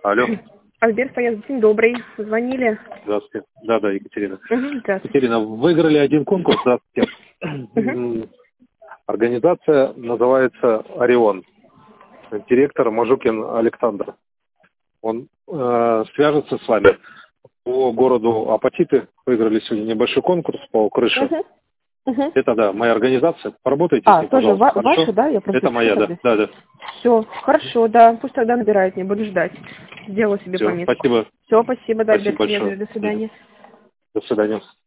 Алло. Альберт Фаяз, день добрый. Звонили? Здравствуйте. Да, Екатерина. Здравствуйте. Екатерина, выиграли один конкурс. Здравствуйте. Организация называется «Орион». Директор Мажукин Александр. Он свяжется с вами по городу Апатиты. Выиграли сегодня небольшой конкурс по крыше. Это, да, моя организация. Поработайте с ней, тоже пожалуйста. ваша, да? Я просто это моя, да. Все, хорошо, да. Пусть тогда набирает, не буду ждать. Сделаю себе Все, пометку. спасибо. Все, спасибо, да, Спасибо Альберт, большое. до свидания. До свидания.